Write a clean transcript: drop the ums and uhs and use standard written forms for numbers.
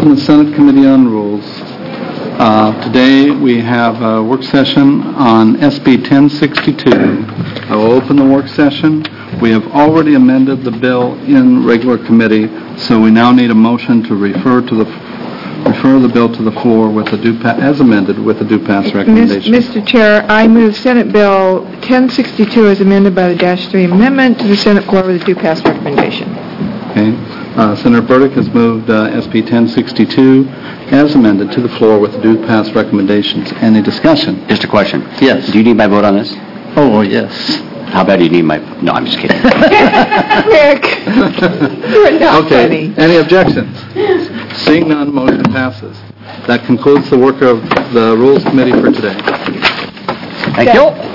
open the Senate Committee on Rules. Today we have a work session on SB 1062. I will open the work session. We have already amended the bill in regular committee, so we now need a motion to refer the bill to the floor with as amended with a due pass recommendation. Mr. Chair, I move Senate Bill 1062 as amended by the -3 amendment to the Senate floor with a due pass recommendation. Okay. Senator Burdick has moved SB 1062 as amended to the floor with the due pass recommendations. Any discussion? Just a question. Yes. Do you need my vote on this? Oh, yes. How bad do you need my... No, I'm just kidding. Rick, you're not Okay. funny. Any objections? Seeing none, motion passes. That concludes the work of the Rules Committee for today. Thank you.